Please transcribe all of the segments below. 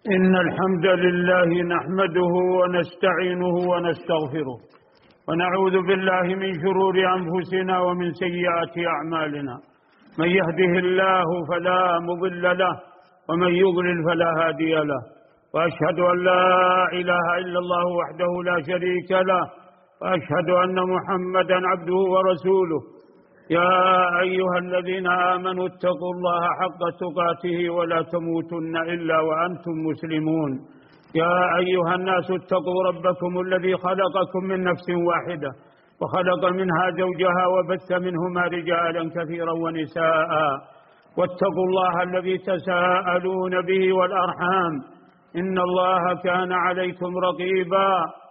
إن الحمد لله نحمده ونستعينه ونستغفره ونعوذ بالله من شرور أنفسنا ومن سيئات أعمالنا. من يهده الله فلا مضل له ومن يضلل فلا هادي له، وأشهد أن لا إله إلا الله وحده لا شريك له، وأشهد أن محمدا عبده ورسوله. يا أيها الذين آمنوا اتقوا الله حق تقاته ولا تموتن إلا وأنتم مسلمون. يا أيها الناس اتقوا ربكم الذي خلقكم من نفس واحدة وخلق منها زوجها وبث منهما رجالا كثيرا ونساء، واتقوا الله الذي تساءلون به والأرحام إن الله كان عليكم رقيبا.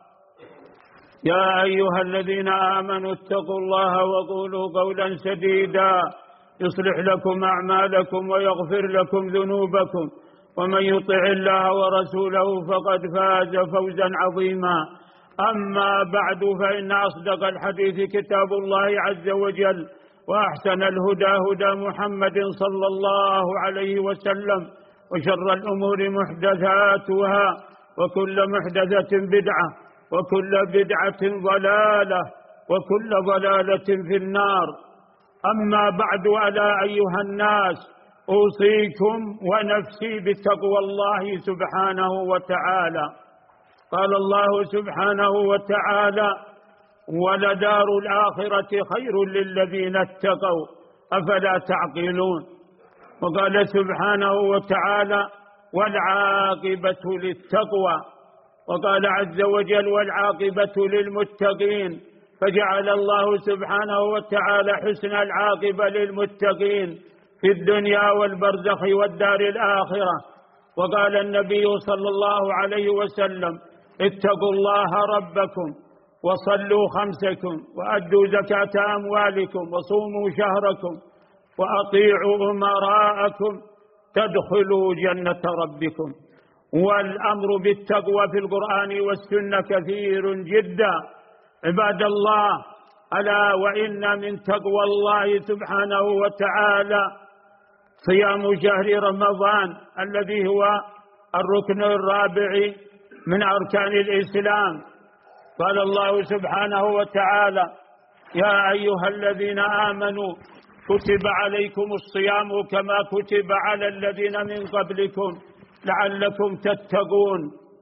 يا أيها الذين آمنوا اتقوا الله وقولوا قولا سديدا يصلح لكم أعمالكم ويغفر لكم ذنوبكم، ومن يطع الله ورسوله فقد فاز فوزا عظيما. أما بعد، فإن أصدق الحديث كتاب الله عز وجل، وأحسن الهدى هدى محمد صلى الله عليه وسلم، وشر الأمور محدثاتها، وكل محدثة بدعة، وكل بدعة ضلالة، وكل ضلالة في النار. أما بعد، ألا أيها الناس، أوصيكم ونفسي بتقوى الله سبحانه وتعالى. قال الله سبحانه وتعالى: ولدار الآخرة خير للذين اتقوا أفلا تعقلون. وقال سبحانه وتعالى: والعاقبة للتقوى. وقال عز وجل: والعاقبة للمتقين. فجعل الله سبحانه وتعالى حسن العاقبة للمتقين في الدنيا والبرزخ والدار الآخرة. وقال النبي صلى الله عليه وسلم: اتقوا الله ربكم وصلوا خمسكم وأدوا زكاة أموالكم وصوموا شهركم وأطيعوا أمراءكم تدخلوا جنة ربكم. والأمر بالتقوى في القرآن والسنة كثير جدا. عباد الله، ألا وإن من تقوى الله سبحانه وتعالى صيام شهر رمضان الذي هو الركن الرابع من أركان الإسلام. قال الله سبحانه وتعالى: يا أيها الذين آمنوا كتب عليكم الصيام كما كتب على الذين من قبلكم لعلكم تتقون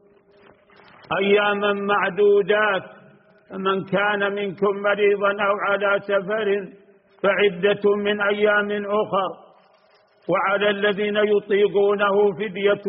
أياما معدودات، من كان منكم مريضا أو على سفر فعدة من أيام أخر، وعلى الذين يطيقونه فدية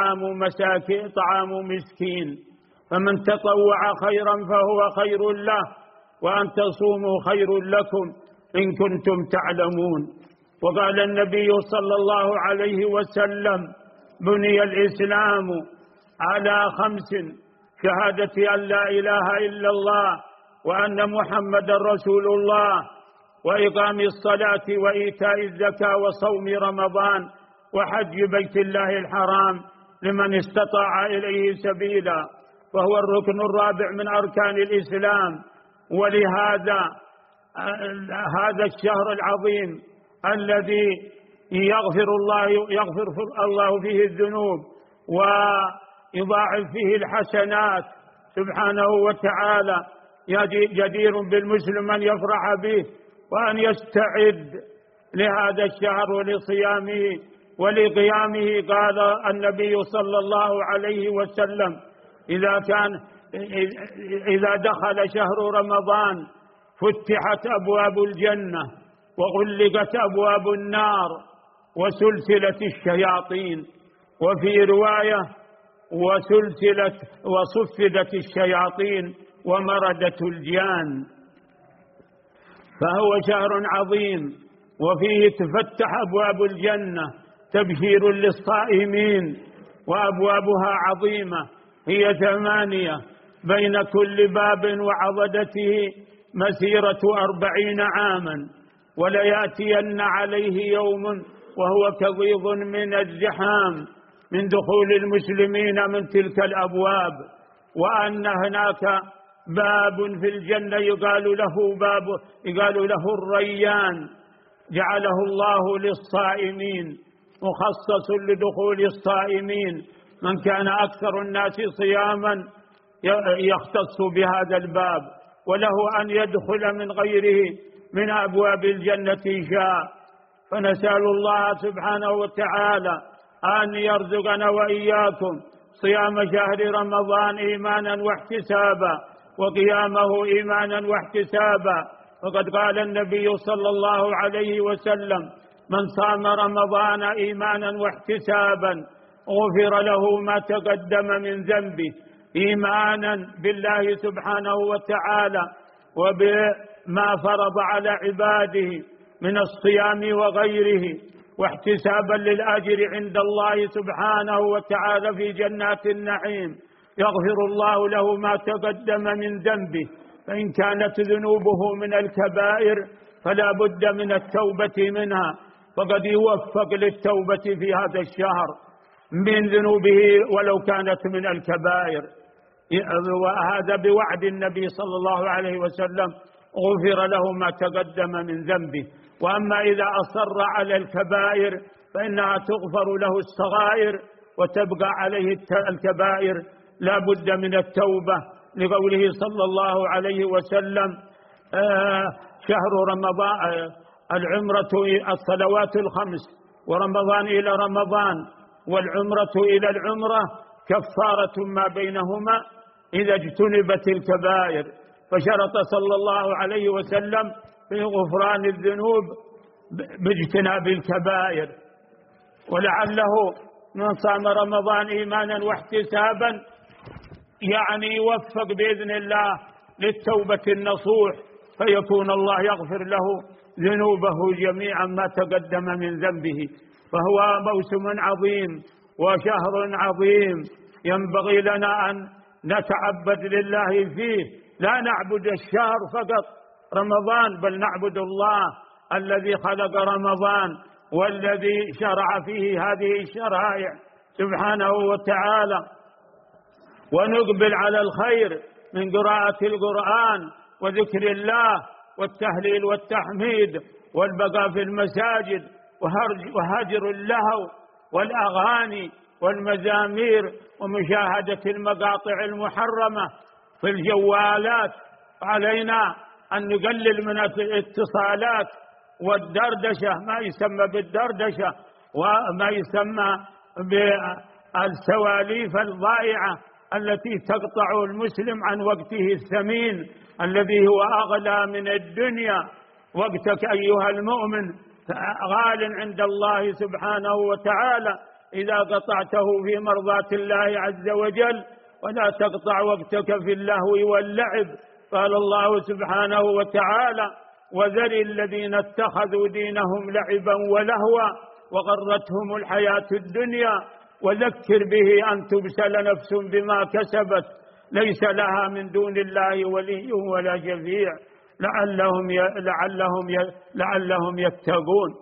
طعام مسكين، فمن تطوع خيرا فهو خير له، وأن تصوموا خير لكم إن كنتم تعلمون. وقال النبي صلى الله عليه وسلم: بني الإسلام على 5: شهادة أن لا إله إلا الله وأن محمدا رسول الله، وإقام الصلاة وإيتاء الزكاة وصوم رمضان وحج بيت الله الحرام لمن استطاع إليه سبيلا، وهو الركن الرابع من أركان الإسلام. ولهذا هذا الشهر العظيم الذي يغفر الله فيه الذنوب ويضاعف فيه الحسنات سبحانه وتعالى، جدير بالمسلم أن يفرح به وأن يستعد لهذا الشهر ولصيامه ولقيامه. قال النبي صلى الله عليه وسلم: إذا دخل شهر رمضان فتحت أبواب الجنة وغلقت أبواب النار وسلسلة الشياطين، وفي رواية: وصفدت الشياطين ومردت الجان. فهو شهر عظيم، وفيه تفتح أبواب الجنة تبشير للصائمين، وأبوابها عظيمة، هي 8، بين كل باب وعضدته مسيرة 40 عاما، وليأتين عليه يوم وهو كغيظ من الزحام من دخول المسلمين من تلك الأبواب، وأن هناك باب في الجنة يقال له الريان، جعله الله للصائمين، مخصص لدخول الصائمين، من كان أكثر الناس صياما يختص بهذا الباب، وله أن يدخل من غيره من أبواب الجنة شاء. فنسأل الله سبحانه وتعالى أن يرزقنا وإياكم صيام شهر رمضان إيمانا واحتسابا، وقيامه إيمانا واحتسابا. وقد قال النبي صلى الله عليه وسلم: من صام رمضان إيمانا واحتسابا غفر له ما تقدم من ذنبه، إيمانا بالله سبحانه وتعالى وبما فرض على عباده من الصيام وغيره، واحتسابا للأجر عند الله سبحانه وتعالى في جنات النعيم، يغفر الله له ما تقدم من ذنبه. فإن كانت ذنوبه من الكبائر فلا بد من التوبة منها، فقد يوفق للتوبة في هذا الشهر من ذنوبه ولو كانت من الكبائر، وهذا بوعد النبي صلى الله عليه وسلم: غفر له ما تقدم من ذنبه. وأما إذا أصر على الكبائر فإنها تغفر له الصغائر وتبقى عليه الكبائر، لا بد من التوبة، لقوله صلى الله عليه وسلم: شهر رمضان العمرة الصلوات الخمس، ورمضان إلى رمضان، والعمرة إلى العمرة كفارة ما بينهما إذا اجتنبت الكبائر. فشرط صلى الله عليه وسلم في غفران الذنوب باجتناب الكبائر. ولعله من صام رمضان إيمانا واحتسابا يعني يوفق بإذن الله للتوبة النصوح، فيكون الله يغفر له ذنوبه جميعا ما تقدم من ذنبه. فهو موسم عظيم وشهر عظيم ينبغي لنا أن نتعبد لله فيه، لا نعبد الشهر فقط رمضان، بل نعبد الله الذي خلق رمضان والذي شرع فيه هذه الشرائع سبحانه وتعالى. ونقبل على الخير من قراءة القرآن وذكر الله والتهليل والتحميد والبقاء في المساجد وهجر اللهو والأغاني والمزامير ومشاهدة المقاطع المحرمة في الجوالات. علينا أن نقلل من الاتصالات والدردشة، ما يسمى بالدردشة وما يسمى بالسواليف الضائعة التي تقطع المسلم عن وقته الثمين الذي هو أغلى من الدنيا. وقتك أيها المؤمن غال عند الله سبحانه وتعالى إذا قطعته في مرضاة الله عز وجل، ولا تقطع وقتك في اللهو واللعب. قال الله سبحانه وتعالى: وذر الذين اتخذوا دينهم لعبا ولهوا وغرتهم الحياة الدنيا وذكر به أن تبسل نفس بما كسبت ليس لها من دون الله ولي ولا شفيع لعلهم يتقون.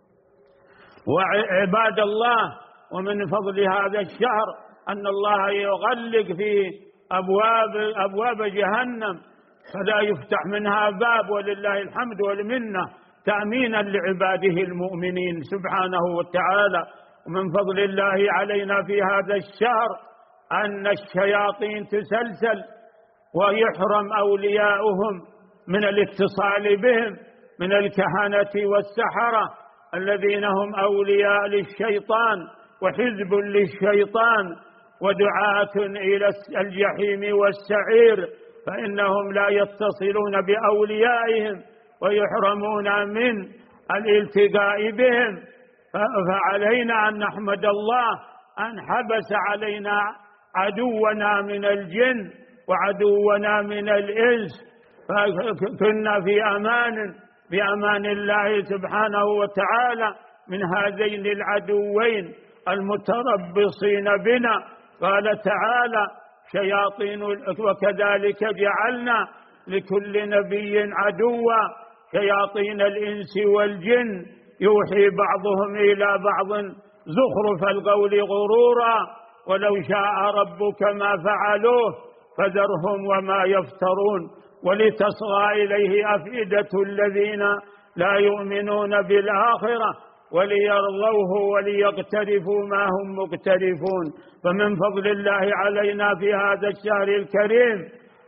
وعباد الله، ومن فضل هذا الشهر أن الله يغلق في أبواب جهنم فلا يفتح منها باب، ولله الحمد والمنة، تأمينا لعباده المؤمنين سبحانه وتعالى. ومن فضل الله علينا في هذا الشهر أن الشياطين تسلسل ويحرم أولياؤهم من الاتصال بهم من الكهنة والسحرة الذين هم أولياء للشيطان وحزب للشيطان ودعاة إلى الجحيم والسعير، فإنهم لا يتصلون بأوليائهم ويحرمون من الالتقاء بهم. فعلينا أن نحمد الله أن حبس علينا عدونا من الجن وعدونا من الإنس، فكنا في أمان الله سبحانه وتعالى من هذين العدوين المتربصين بنا. قال تعالى: شياطين، وكذلك جعلنا لكل نبي عدوا شياطين الإنس والجن يوحي بعضهم إلى بعض زخرف القول غرورا ولو شاء ربك ما فعلوه فذرهم وما يفترون ولتصغى إليه أفئدة الذين لا يؤمنون بالآخرة وليرضوه وليقترفوا ما هم مقترفون. فمن فضل الله علينا في هذا الشهر الكريم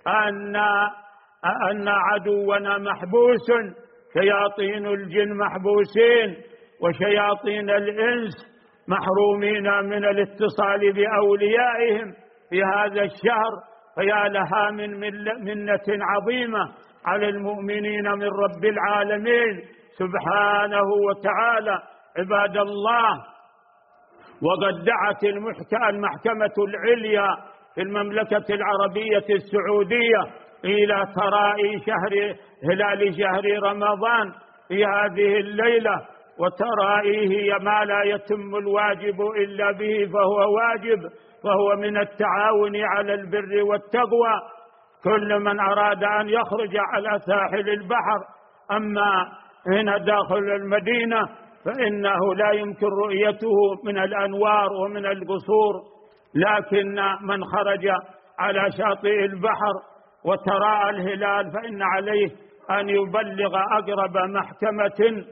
أن عدونا محبوس، شياطين الجن محبوسين وشياطين الإنس محرومين من الاتصال بأوليائهم في هذا الشهر. فيا لها من منة عظيمة على المؤمنين من رب العالمين سبحانه وتعالى. عباد الله، وقد دعت المحكمة العليا في المملكة العربية السعودية إلى تراءي هلال شهر رمضان في هذه الليلة، وترائيه ما لا يتم الواجب إلا به فهو واجب، فهو من التعاون على البر والتقوى. كل من أراد أن يخرج على ساحل البحر، أما هنا داخل المدينة فإنه لا يمكن رؤيته من الأنوار ومن القصور، لكن من خرج على شاطئ البحر وتراءى الهلال فإن عليه أن يبلغ أقرب محكمة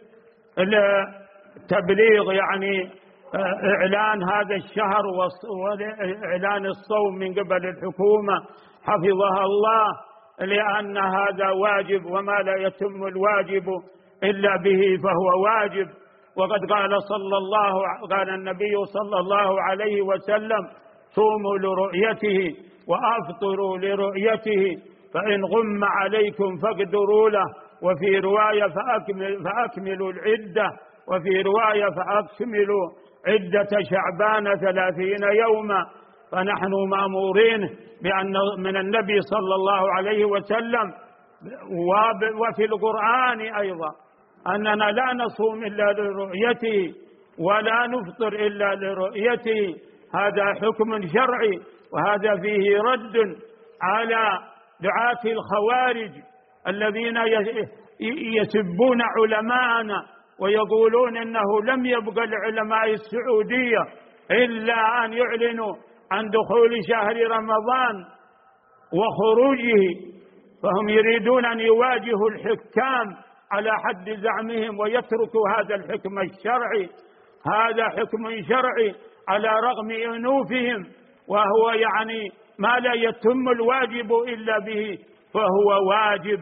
لتبليغ إعلان هذا الشهر وإعلان الصوم من قبل الحكومة حفظها الله، لأن هذا واجب، وما لا يتم الواجب إلا به فهو واجب. وقد قال النبي صلى الله عليه وسلم: صوموا لرؤيته وأفطروا لرؤيته، فإن غم عليكم فاقدروا له، وفي رواية فأكملوا العدة، وفي رواية فأكملوا عدة شعبان 30 يوما. فنحن مأمورين بأن من النبي صلى الله عليه وسلم وفي القرآن أيضا أننا لا نصوم إلا لرؤيته ولا نفطر إلا لرؤيته. هذا حكم شرعي، وهذا فيه رد على دعاة الخوارج الذين يسبون علماءنا ويقولون إنه لم يبقى لعلماء السعودية إلا أن يعلنوا عن دخول شهر رمضان وخروجه، فهم يريدون أن يواجهوا الحكام على حد زعمهم ويتركوا هذا الحكم الشرعي. هذا حكم شرعي على رغم أنوفهم، وهو ما لا يتم الواجب إلا به فهو واجب.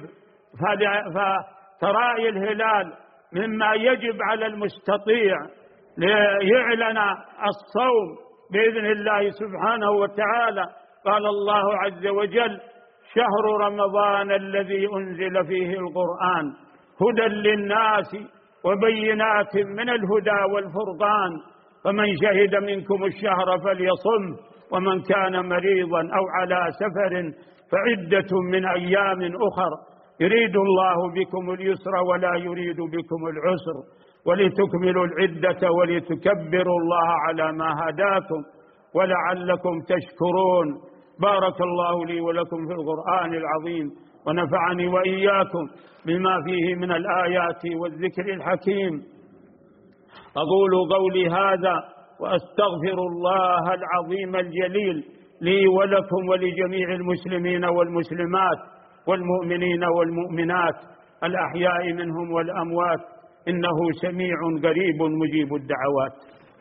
فترائي الهلال مما يجب على المستطيع ليعلن الصوم بإذن الله سبحانه وتعالى. قال الله عز وجل: شهر رمضان الذي أنزل فيه القرآن هدى للناس وبينات من الهدى والفرقان، فمن شهد منكم الشهر فليصم، ومن كان مريضا أو على سفر فعدة من أيام أخر، يريد الله بكم اليسر ولا يريد بكم العسر، ولتكملوا العدة ولتكبروا الله على ما هداكم ولعلكم تشكرون. بارك الله لي ولكم في القرآن العظيم، ونفعني وإياكم بما فيه من الآيات والذكر الحكيم. أقول قولي هذا وأستغفر الله العظيم الجليل لي ولكم ولجميع المسلمين والمسلمات والمؤمنين والمؤمنات الأحياء منهم والأموات، إنه سميع قريب مجيب الدعوات.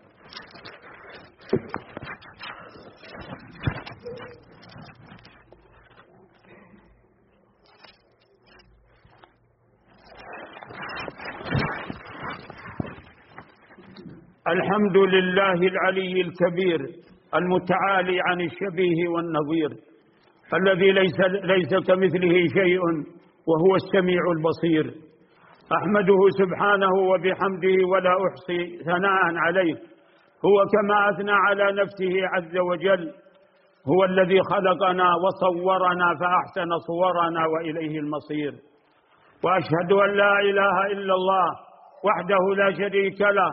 الحمد لله العلي الكبير المتعالي عن الشبيه والنظير، الذي ليس كمثله شيء وهو السميع البصير. أحمده سبحانه وبحمده ولا أحصي ثناء عليه، هو كما أثنى على نفسه عز وجل. هو الذي خلقنا وصورنا فأحسن صورنا وإليه المصير. وأشهد أن لا إله إلا الله وحده لا شريك له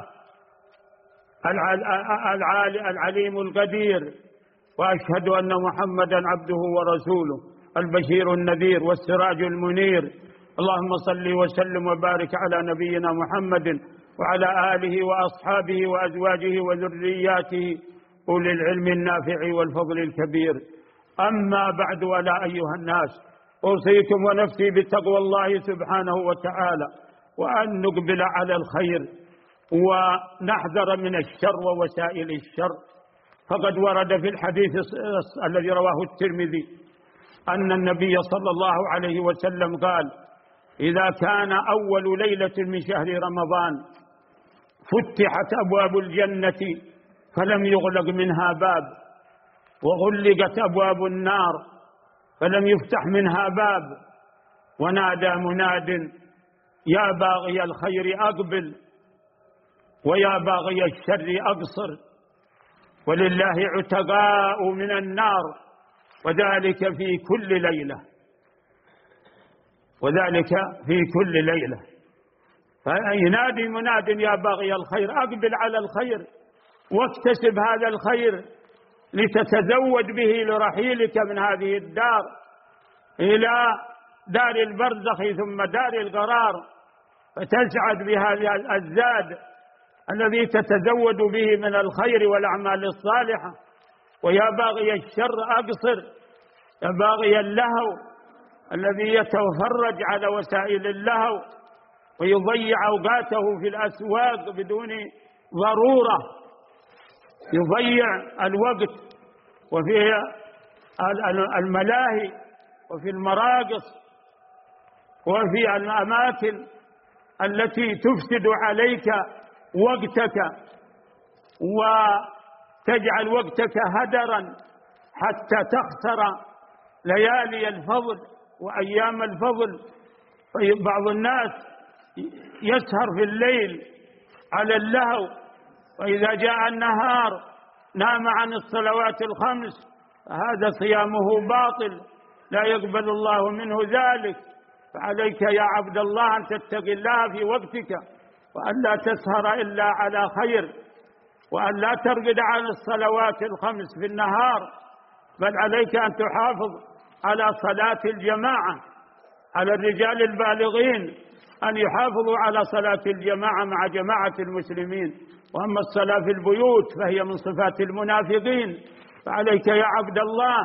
العليم القدير، وأشهد أن محمدا عبده ورسوله البشير النذير والسراج المنير. اللهم صل وسلم وبارك على نبينا محمد وعلى آله وأصحابه وأزواجه وذرياته أولي العلم النافع والفضل الكبير. أما بعد، ولا أيها الناس، أوصيكم ونفسي بتقوى الله سبحانه وتعالى، وأن نقبل على الخير ونحذر من الشر ووسائل الشر. فقد ورد في الحديث الذي رواه الترمذي أن النبي صلى الله عليه وسلم قال: إذا كان أول ليلة من شهر رمضان فتحت أبواب الجنة فلم يغلق منها باب، وغلقت أبواب النار فلم يفتح منها باب، ونادى مناد: يا باغي الخير أقبل ويا باغي الشر أقصر، ولله عتقاء من النار، وذلك في كل ليلة، وذلك في كل ليلة. فينادي مناد: يا باغي الخير أقبل على الخير واكتسب هذا الخير لتتزود به لرحيلك من هذه الدار إلى دار البرزخ ثم دار القرار، فتسعد بهذا الزاد الذي تتزود به من الخير والأعمال الصالحة. ويا باغي الشر أقصر، يا باغي اللهو الذي يتفرج على وسائل اللهو ويضيع أوقاته في الأسواق بدون ضرورة، يضيع الوقت وفي الملاهي وفي المراقص وفي الأماكن التي تفسد عليك وقتك وتجعل وقتك هدرا حتى تخسر ليالي الفضل وأيام الفضل. بعض الناس يسهر في الليل على اللهو، وإذا جاء النهار نام عن الصلوات الخمس، فهذا صيامه باطل لا يقبل الله منه ذلك. فعليك يا عبد الله أن تتقي الله في وقتك، وأن لا تسهر إلا على خير، وأن لا ترقد عن الصلوات الخمس في النهار، بل عليك أن تحافظ على صلاة الجماعة. على الرجال البالغين أن يحافظوا على صلاة الجماعة مع جماعة المسلمين. وأما الصلاة في البيوت فهي من صفات المنافقين. فعليك يا عبد الله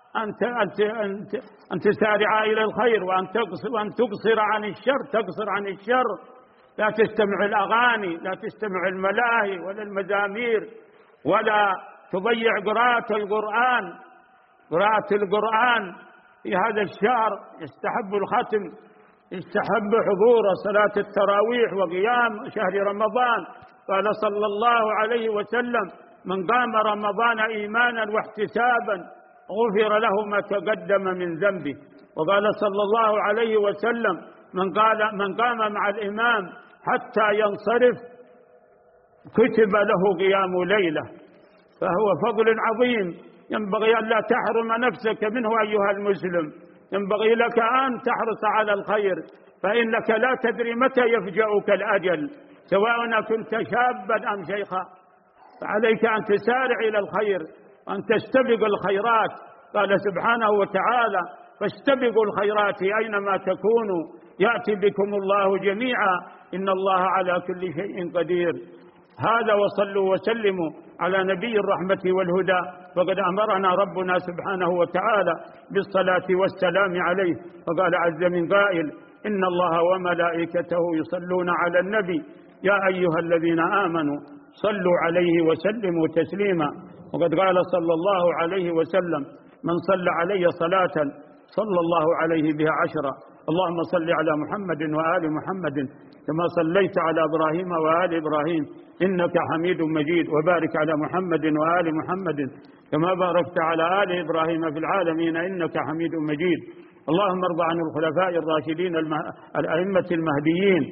أن تسارع إلى الخير، وأن تقصر عن الشر، تقصر عن الشر. لا تستمع الأغاني، لا تستمع الملاهي ولا المزامير، ولا تضيع قراءة القرآن. قراءة القرآن في هذا الشهر يستحب الختم، يستحب حضور صلاة التراويح وقيام شهر رمضان. قال صلى الله عليه وسلم: من قام رمضان إيمانا واحتسابا غفر له ما تقدم من ذنبه. وقال صلى الله عليه وسلم: من قام مع الإمام حتى ينصرف كتب له قيام ليلة. فهو فضل عظيم ينبغي أن لا تحرم نفسك منه أيها المسلم. ينبغي لك أن تحرص على الخير، فإنك لا تدري متى يفجأك الأجل، سواء كنت شابا أم شيخا. فعليك أن تسارع إلى الخير وأن تستبق الخيرات. قال سبحانه وتعالى: فاستبقوا الخيرات أينما تكونوا يأتي بكم الله جميعا إن الله على كل شيء قدير. هذا، وصلوا وسلموا على نبي الرحمة والهدى. وقد أمرنا ربنا سبحانه وتعالى بالصلاة والسلام عليه، وقال عز من قائل: إن الله وملائكته يصلون على النبي يا أيها الذين آمنوا صلوا عليه وسلموا تسليما. وقد قال صلى الله عليه وسلم: من صلى علي صلاة صلى الله عليه بها 10. اللهم صل على محمد وآل محمد كما صليت على إبراهيم وآل إبراهيم إنك حميد مجيد، وبارك على محمد وآل محمد كما باركت على آل إبراهيم في العالمين إنك حميد مجيد. اللهم ارض عن الخلفاء الراشدين الأئمة المهديين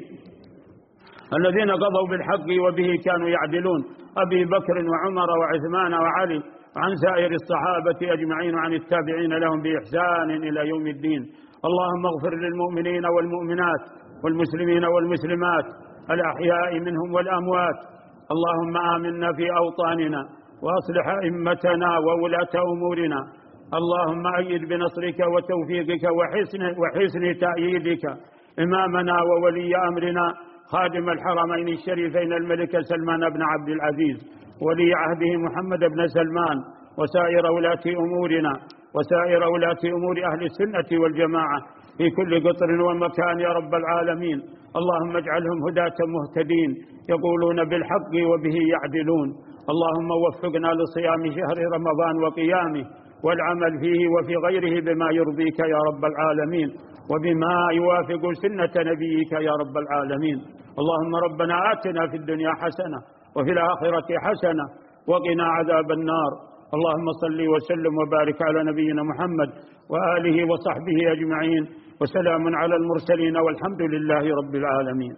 الذين قضوا بالحق وبه كانوا يعدلون، أبي بكر وعمر وعثمان وعلي، وعن سائر الصحابة أجمعين، وعن التابعين لهم بإحسان إلى يوم الدين. اللهم اغفر للمؤمنين والمؤمنات والمسلمين والمسلمات الأحياء منهم والأموات. اللهم آمنا في أوطاننا وأصلح أئمتنا وولاة أمورنا. اللهم أيد بنصرك وتوفيقك وحسن تأييدك إمامنا وولي أمرنا خادم الحرمين الشريفين الملك سلمان بن عبد العزيز ولي عهده محمد بن سلمان، وسائر ولاة أمورنا وسائر ولاة أمور أهل السنة والجماعة في كل قطر ومكان يا رب العالمين. اللهم اجعلهم هداة مهتدين يقولون بالحق وبه يعدلون. اللهم وفقنا لصيام شهر رمضان وقيامه والعمل فيه وفي غيره بما يرضيك يا رب العالمين وبما يوافق سنة نبيك يا رب العالمين. اللهم ربنا آتنا في الدنيا حسنة وفي الآخرة حسنة وقنا عذاب النار. اللهم صل وسلم وبارك على نبينا محمد وآله وصحبه أجمعين وسلام على المرسلين والحمد لله رب العالمين.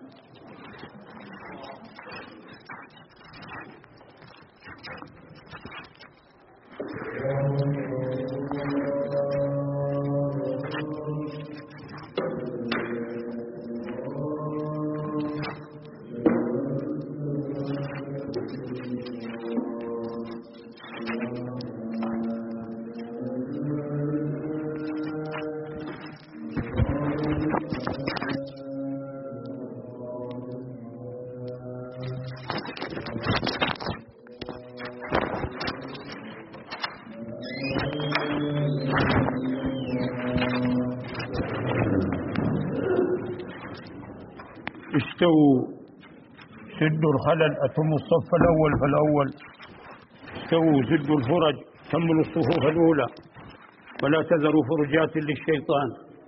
استووا سدوا الخلل أتموا الصف الأول فالأول. استووا سدوا الفرج كملوا الصفوف الأولى ولا تذروا فرجات للشيطان.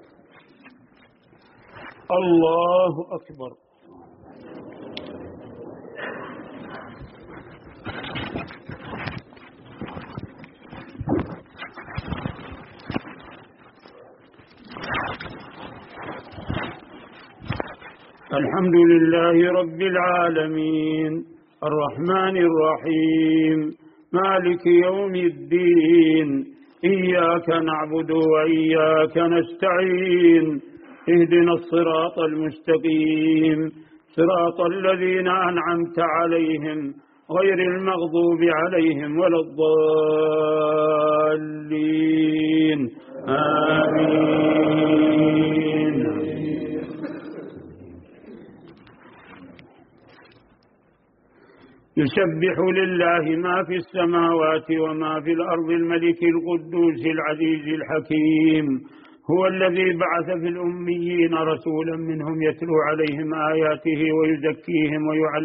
الله أكبر. الحمد لله رب العالمين الرحمن الرحيم مالك يوم الدين إياك نعبد وإياك نستعين اهدنا الصراط المستقيم صراط الذين أنعمت عليهم غير المغضوب عليهم ولا الضالين آمين. يسبح لله ما في السماوات وما في الأرض الملك القدوس العزيز الحكيم. هو الذي بعث في الأميين رسولا منهم يتلو عليهم آياته ويزكيهم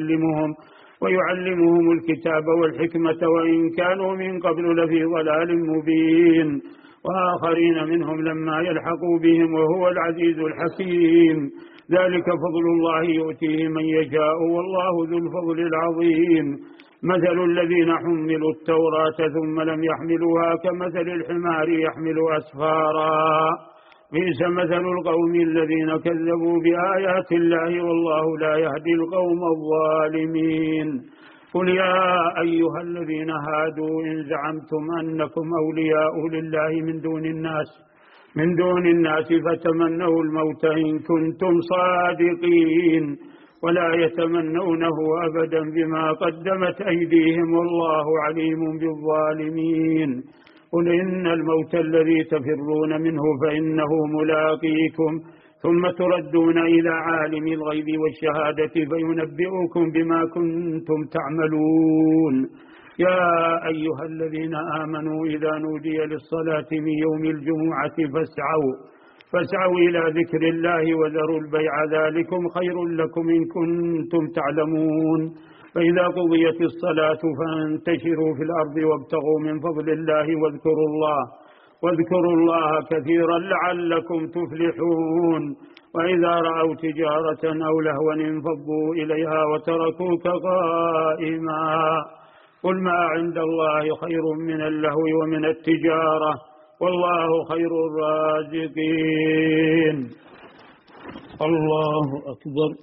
ويعلمهم الكتاب والحكمة وإن كانوا من قبل لفي ضلال مبين وآخرين منهم لما يلحقوا بهم وهو العزيز الحكيم. ذلك فضل الله يؤتيه من يشاء والله ذو الفضل العظيم. مثل الذين حملوا التوراة ثم لم يحملوها كمثل الحمار يحمل أسفارا بئس مثل القوم الذين كذبوا بآيات الله والله لا يهدي القوم الظالمين. قل يا أيها الذين هادوا إن زعمتم أنكم أولياء لله من دون الناس فتمنوا الموت إن كنتم صادقين ولا يتمنونه أبدا بما قدمت أيديهم والله عليم بالظالمين. قل إن الموت الذي تفرون منه فإنه ملاقيكم ثم تردون إلى عالم الغيب والشهادة فينبئكم بما كنتم تعملون. يا أيها الذين آمنوا إذا نودي للصلاة من يوم الجمعة فاسعوا إلى ذكر الله وذروا البيع ذلكم خير لكم إن كنتم تعلمون. فإذا قضيت الصلاة فانتشروا في الأرض وابتغوا من فضل الله واذكروا الله كثيرا لعلكم تفلحون. وإذا رأوا تجارة أو لهوا انفضوا إليها وتركوك قائما. قل ما عند الله خير من اللهو ومن التجارة والله خير الرازقين. الله أكبر.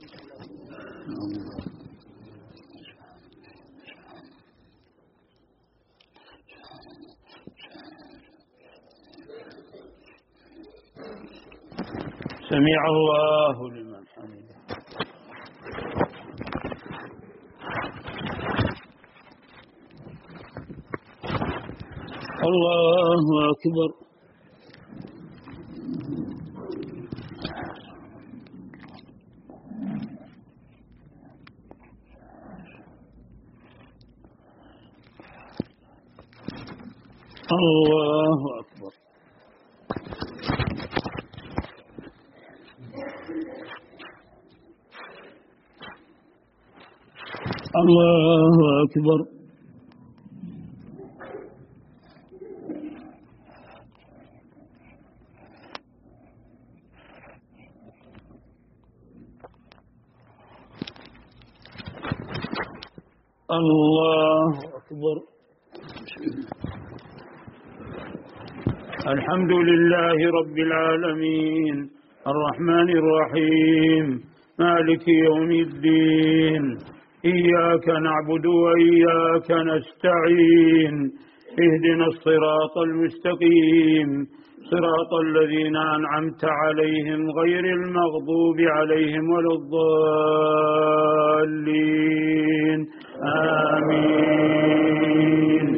سمع الله لمن حمده. الله أكبر. الله أكبر. الله أكبر. الله أكبر. الحمد لله رب العالمين الرحمن الرحيم مالك يوم الدين إياك نعبد وإياك نستعين اهدنا الصراط المستقيم صراط الذين أنعمت عليهم غير المغضوب عليهم ولا الضالين آمين.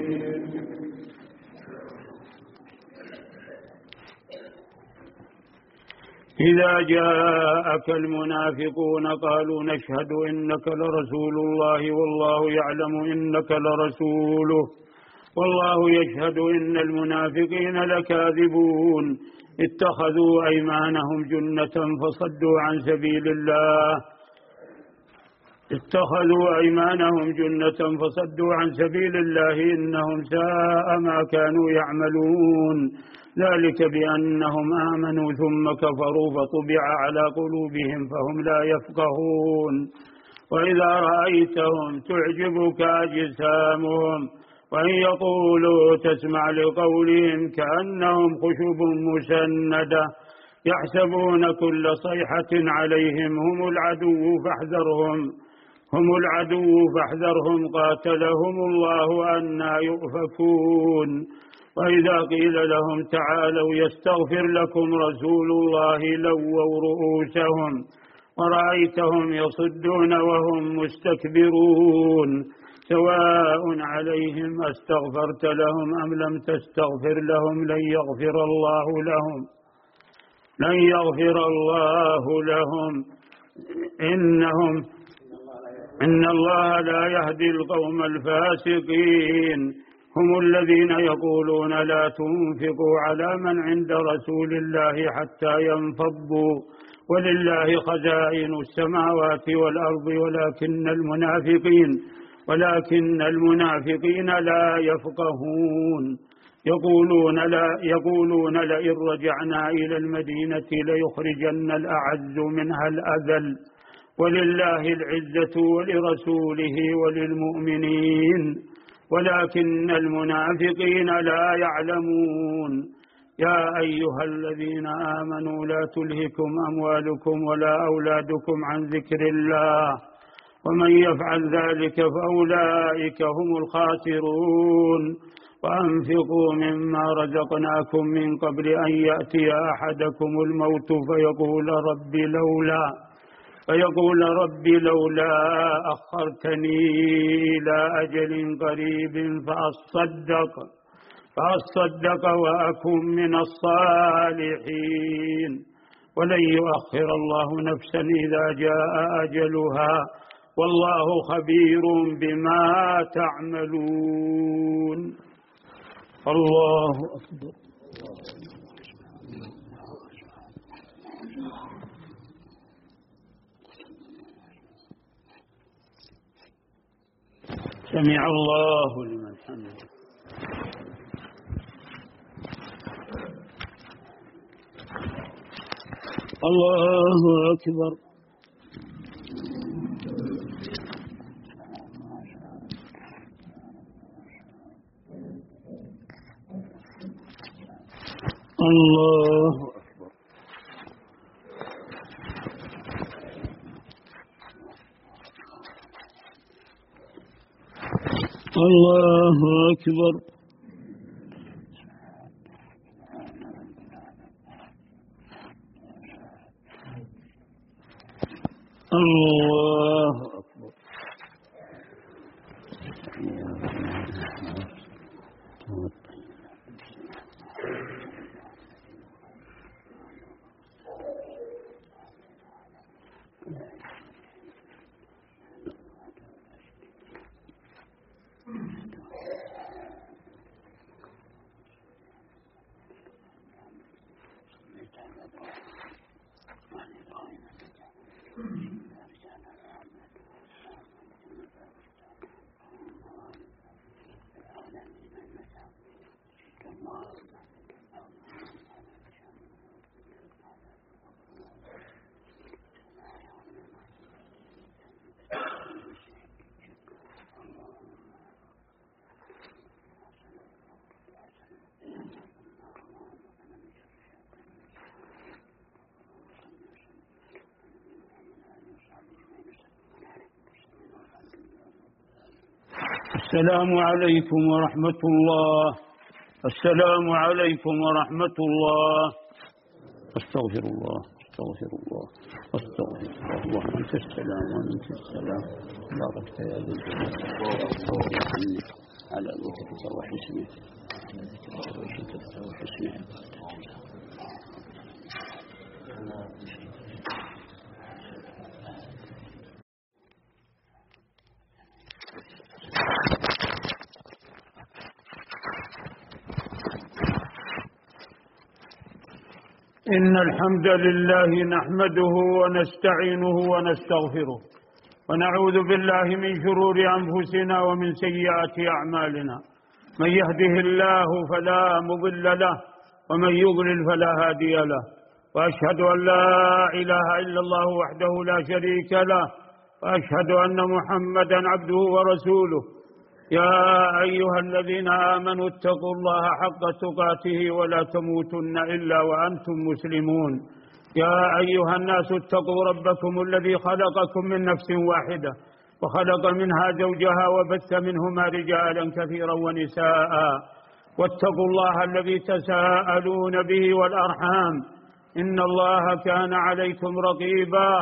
إذا جاءك المنافقون قالوا نشهد إنك لرسول الله والله يعلم إنك لرسوله والله يشهد إن المنافقين لكاذبون اتخذوا أيمانهم جنة فصدوا عن سبيل الله إنهم ساء ما كانوا يعملون ذلك بأنهم آمنوا ثم كفروا فطبع على قلوبهم فهم لا يفقهون وإذا رأيتهم تعجبك أجسامهم وإن يقولوا تسمع لقولهم كأنهم خشب مسندة يحسبون كل صيحة عليهم هم العدو فاحذرهم قاتلهم الله أنى يؤفكون وإذا قيل لهم تعالوا يستغفر لكم رسول الله لووا رؤوسهم ورأيتهم يصدون وهم مستكبرون سواء عليهم أستغفرت لهم أم لم تستغفر لهم لن يغفر الله لهم إن الله لا يهدي القوم الفاسقين هم الذين يقولون لا تنفقوا على من عند رسول الله حتى ينفضوا ولله خزائن السماوات والأرض ولكن المنافقين لا يفقهون يقولون لئن رجعنا إلى المدينة ليخرجن الأعز منها الأذل ولله العزة ولرسوله وللمؤمنين ولكن المنافقين لا يعلمون يا أيها الذين آمنوا لا تلهكم أموالكم ولا أولادكم عن ذكر الله ومن يفعل ذلك فأولئك هم الخاسرون وأنفقوا مما رزقناكم من قبل أن يأتي أحدكم الموت فيقول رب لولا أخرتني إلى أجل قريب فأصدق وأكن من الصالحين ولن يؤخر الله نفسا إذا جاء أجلها والله خبير بما تعملون. الله أكبر. سمع الله لمن حمده. الله أكبر. الله أكبر. الله أكبر. الله أكبر. السلام عليكم ورحمة الله. السلام عليكم ورحمة الله. أستغفر الله أستغفر الله أستغفر الله. اللهم أنت السلام وأنت السلام، باركت يا ذا الجلال على ذكرك وحسنك، على ذكرك وحسنك. إن الحمد لله نحمده ونستعينه ونستغفره، ونعوذ بالله من شرور أنفسنا ومن سيئات أعمالنا. من يهده الله فلا مضل له، ومن يضلل فلا هادي له. وأشهد أن لا إله إلا الله وحده لا شريك له، وأشهد أن محمدا عبده ورسوله. يا أيها الذين آمنوا اتقوا الله حق تقاته ولا تموتن إلا وأنتم مسلمون. يا أيها الناس اتقوا ربكم الذي خلقكم من نفس واحدة، وخلق منها زوجها، وبث منهما رجالا كثيرا ونساء. واتقوا الله الذي تساءلون به والأرحام، إن الله كان عليكم رقيبا.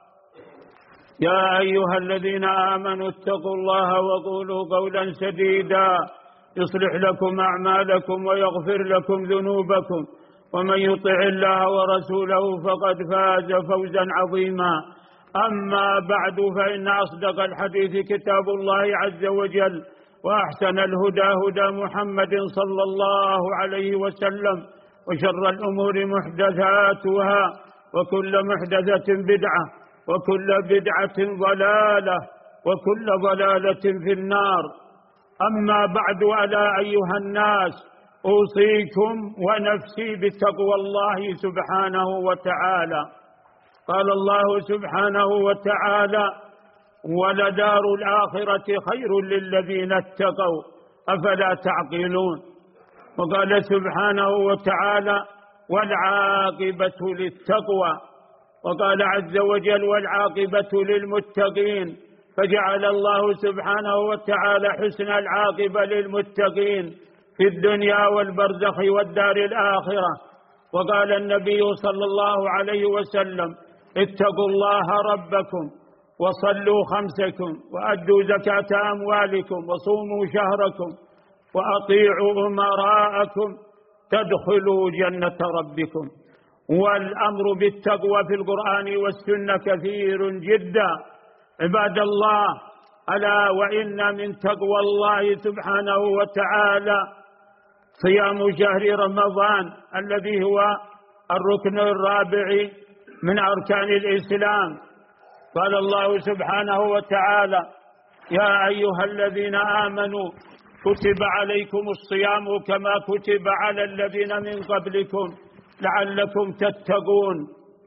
يا أيها الذين آمنوا اتقوا الله وقولوا قولا سديدا يصلح لكم أعمالكم ويغفر لكم ذنوبكم، ومن يطع الله ورسوله فقد فاز فوزا عظيما. أما بعد، فإن أصدق الحديث كتاب الله عز وجل، وأحسن الهدى هدى محمد صلى الله عليه وسلم، وشر الأمور محدثاتها، وكل محدثة بدعة، وكل بدعة ضلالة، وكل ضلالة في النار. أما بعد، ألا أيها الناس، أوصيكم ونفسي بتقوى الله سبحانه وتعالى. قال الله سبحانه وتعالى: ولدار الآخرة خير للذين اتقوا أفلا تعقلون. وقال سبحانه وتعالى: والعاقبة للتقوى. وقال عز وجل: والعاقبة للمتقين. فجعل الله سبحانه وتعالى حسن العاقبة للمتقين في الدنيا والبرزخ والدار الآخرة. وقال النبي صلى الله عليه وسلم: اتقوا الله ربكم، وصلوا خمسكم، وأدوا زكاة أموالكم، وصوموا شهركم، وأطيعوا أمراءكم، تدخلوا جنة ربكم. والأمر بالتقوى في القرآن والسنة كثير جدا. عباد الله، ألا وإن من تقوى الله سبحانه وتعالى صيام شهر رمضان، الذي هو الركن الرابع من أركان الإسلام. قال الله سبحانه وتعالى: يا أيها الذين آمنوا كتب عليكم الصيام كما كتب على الذين من قبلكم لعلكم تتقون.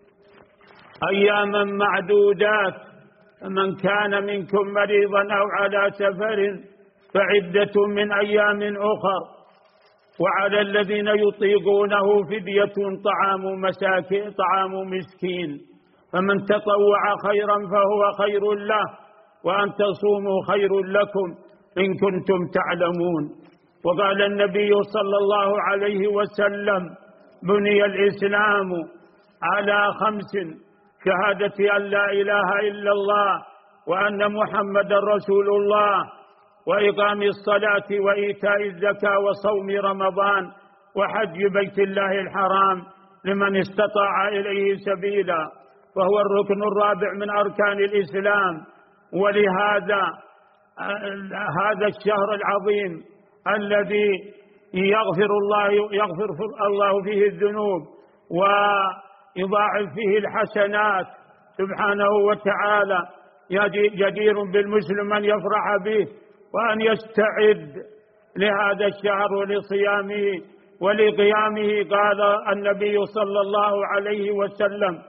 أياما معدودات، من كان منكم مريضا أو على سفر فعدة من أيام أخر. وعلى الذين يطيقونه فدية طعام مسكين، فمن تطوع خيرا فهو خير له، وأن تصوموا خير لكم إن كنتم تعلمون. وقال النبي صلى الله عليه وسلم: بني الإسلام على 5: شهادة أن لا إله إلا الله، وأن محمد رسول الله، وإقام الصلاة، وإيتاء الزكاة، وصوم رمضان، وحج بيت الله الحرام لمن استطاع إليه سبيلا. وهو الركن الرابع من أركان الإسلام. ولهذا هذا الشهر العظيم الذي يغفر الله فيه الذنوب ويضاعف فيه الحسنات سبحانه وتعالى، جدير بالمسلم أن يفرح به، وأن يستعد لهذا الشهر ولصيامه ولقيامه. قال النبي صلى الله عليه وسلم: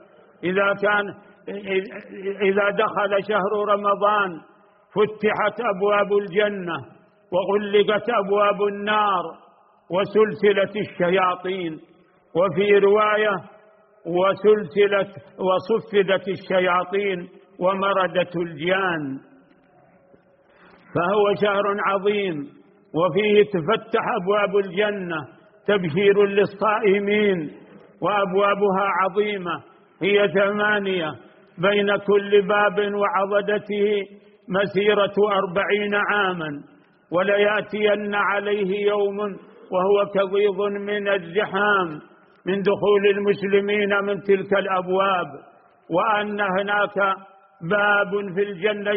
إذا دخل شهر رمضان فتحت أبواب الجنة، وغلقت أبواب النار، وسلسلة الشياطين. وفي رواية: وصفدت الشياطين ومردت الجان. فهو شهر عظيم، وفيه تفتح أبواب الجنة تبشير للصائمين، وأبوابها عظيمة، هي 8، بين كل باب وعضدته مسيرة 40 عاما، وليأتين عليه يوم وهو كظيظ من الزحام من دخول المسلمين من تلك الأبواب، وأن هناك باب في الجنة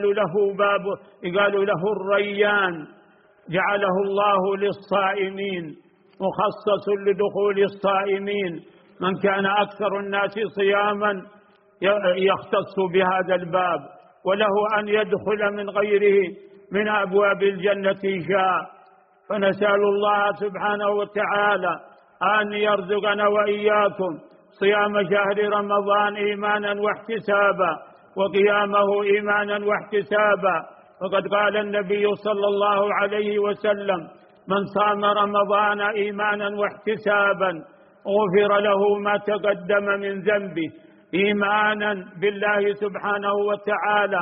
يقال له الريان، جعله الله للصائمين، مخصص لدخول الصائمين، من كان أكثر الناس صياما يختص بهذا الباب، وله أن يدخل من غيره من أبواب الجنة شاء. فنسأل الله سبحانه وتعالى أن يرزقنا وإياكم صيام شهر رمضان إيمانا واحتسابا، وقيامه إيمانا واحتسابا. وقد قال النبي صلى الله عليه وسلم: من صام رمضان إيمانا واحتسابا غفر له ما تقدم من ذنبه، إيمانا بالله سبحانه وتعالى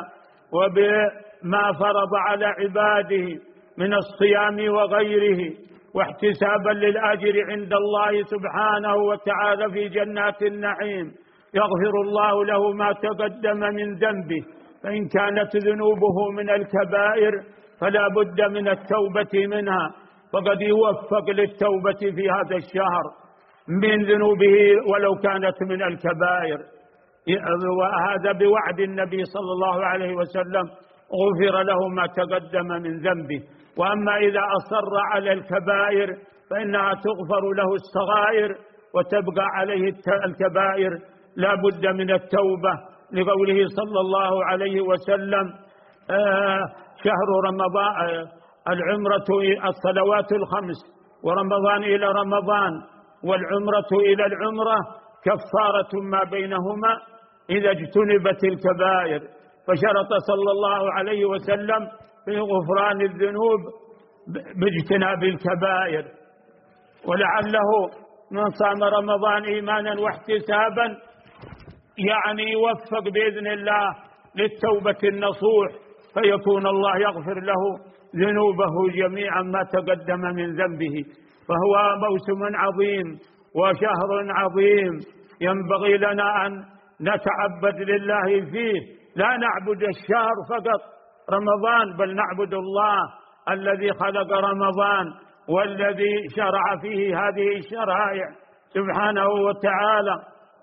وبما فرض على عباده من الصيام وغيره، واحتسابا للأجر عند الله سبحانه وتعالى في جنات النعيم، يغفر الله له ما تقدم من ذنبه. فإن كانت ذنوبه من الكبائر فلا بد من التوبة منها، فقد يوفق للتوبة في هذا الشهر من ذنوبه ولو كانت من الكبائر، وهذا بوعد النبي صلى الله عليه وسلم: غفر له ما تقدم من ذنبه. وأما إذا أصر على الكبائر فإنها تغفر له الصغائر وتبقى عليه الكبائر، لا بد من التوبة، لقوله صلى الله عليه وسلم: شهر رمضان العمرة الصلوات الخمس، ورمضان إلى رمضان، والعمرة إلى العمرة كفارة ما بينهما إذا اجتنبت الكبائر. فشرط صلى الله عليه وسلم في غفران الذنوب باجتناب الكبائر. ولعله من صام رمضان إيمانا واحتسابا يعني يوفق بإذن الله للتوبة النصوح، فيكون الله يغفر له ذنوبه جميعا ما تقدم من ذنبه. فهو موسم عظيم وشهر عظيم، ينبغي لنا أن نتعبد لله فيه، لا نعبد الشهر فقط رمضان، بل نعبد الله الذي خلق رمضان والذي شرع فيه هذه الشرائع سبحانه وتعالى.